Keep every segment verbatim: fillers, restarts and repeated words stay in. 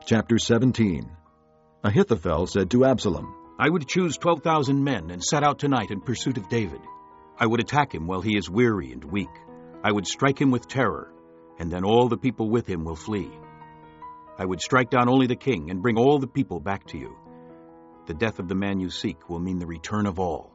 Chapter seventeen. Ahithophel said to Absalom, I would choose twelve thousand men and set out tonight in pursuit of David. I would attack him while he is weary and weak. I would strike him with terror, and then all the people with him will flee. I would strike down only the king and bring all the people back to you. The death of the man you seek will mean the return of all.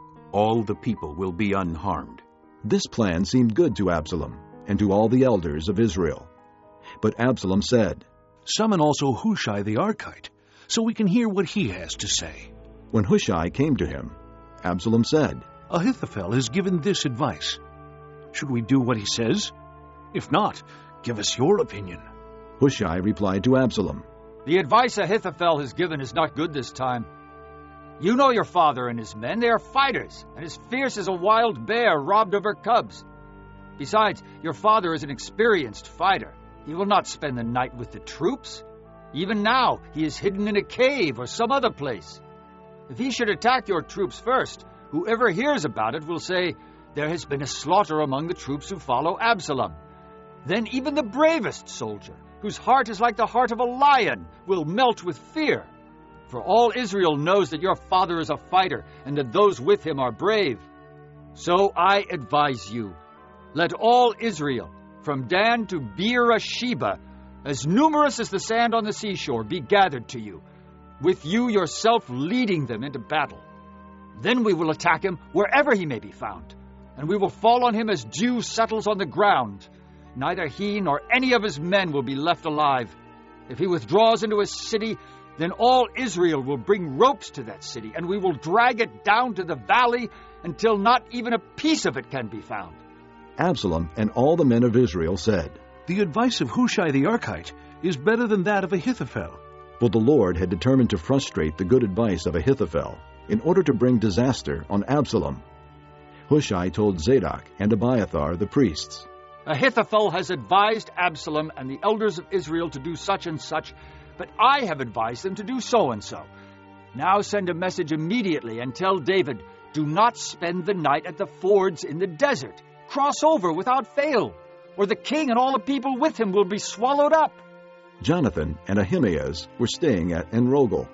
All the people will be unharmed. This plan seemed good to Absalom and to all the elders of Israel. But Absalom said, Summon also Hushai the Archite, so we can hear what he has to say. When Hushai came to him, Absalom said, Ahithophel has given this advice. Should we do what he says? If not, give us your opinion. Hushai replied to Absalom, The advice Ahithophel has given is not good this time. You know your father and his men. They are fighters, and as fierce as a wild bear robbed of her cubs. Besides, your father is an experienced fighter. He will not spend the night with the troops. Even now, he is hidden in a cave or some other place. If he should attack your troops first, whoever hears about it will say, There has been a slaughter among the troops who follow Absalom. Then even the bravest soldier, whose heart is like the heart of a lion, will melt with fear. For all Israel knows that your father is a fighter, and that those with him are brave. So I advise you, let all Israel, from Dan to Beersheba, as numerous as the sand on the seashore, be gathered to you, with you yourself leading them into battle. Then we will attack him wherever he may be found, and we will fall on him as dew settles on the ground. Neither he nor any of his men will be left alive. If he withdraws into a city, then all Israel will bring ropes to that city, and we will drag it down to the valley until not even a piece of it can be found. Absalom and all the men of Israel said, The advice of Hushai the Archite is better than that of Ahithophel. For the Lord had determined to frustrate the good advice of Ahithophel in order to bring disaster on Absalom. Hushai told Zadok and Abiathar the priests, Ahithophel has advised Absalom and the elders of Israel to do such and such, but I have advised them to do so and so. Now send a message immediately and tell David, Do not spend the night at the fords in the desert. Cross over without fail, or the king and all the people with him will be swallowed up. Jonathan and Ahimaaz were staying at Enrogel.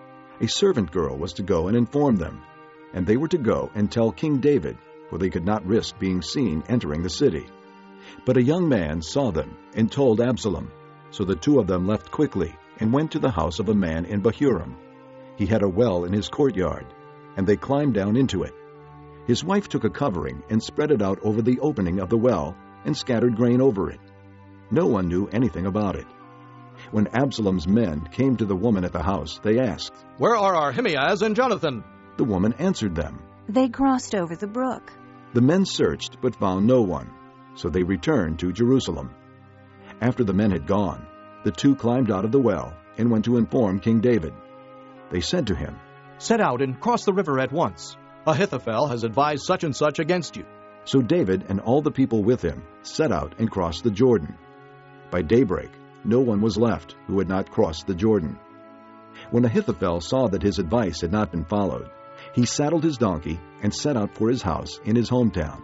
A servant girl was to go and inform them, and they were to go and tell King David, for they could not risk being seen entering the city. But a young man saw them and told Absalom. So the two of them left quickly and went to the house of a man in Bahurim. He had a well in his courtyard, and they climbed down into it. His wife took a covering and spread it out over the opening of the well and scattered grain over it. No one knew anything about it. When Absalom's men came to the woman at the house, they asked, Where are Ahimaaz and Jonathan? The woman answered them, They crossed over the brook. The men searched but found no one, so they returned to Jerusalem. After the men had gone, the two climbed out of the well and went to inform King David. They said to him, Set out and cross the river at once. Ahithophel has advised such and such against you. So David and all the people with him set out and crossed the Jordan. By daybreak, no one was left who had not crossed the Jordan. When Ahithophel saw that his advice had not been followed, he saddled his donkey and set out for his house in his hometown.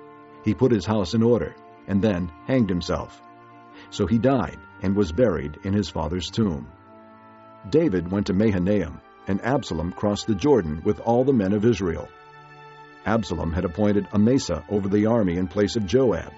He put his house in order and then hanged himself. So he died and was buried in his father's tomb. David went to Mahanaim, and Absalom crossed the Jordan with all the men of Israel. Absalom had appointed Amasa over the army in place of Joab.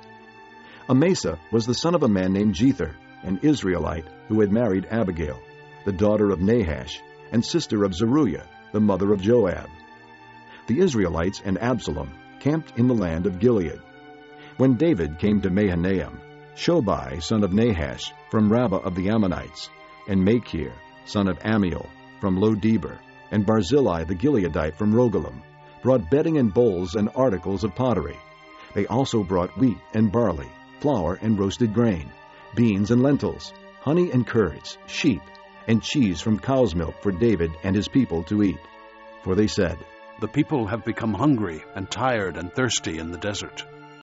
Amasa was the son of a man named Jether, an Israelite who had married Abigail, the daughter of Nahash, and sister of Zeruiah, the mother of Joab. The Israelites and Absalom camped in the land of Gilead. When David came to Mahanaim, Shobai, son of Nahash, from Rabbah of the Ammonites, and Machir, son of Ammiel, from Lo-debar, and Barzillai the Gileadite from Rogelim, brought bedding and bowls and articles of pottery. They also brought wheat and barley, flour and roasted grain, beans and lentils, honey and curds, sheep, and cheese from cow's milk for David and his people to eat. For they said, The people have become hungry and tired and thirsty in the desert.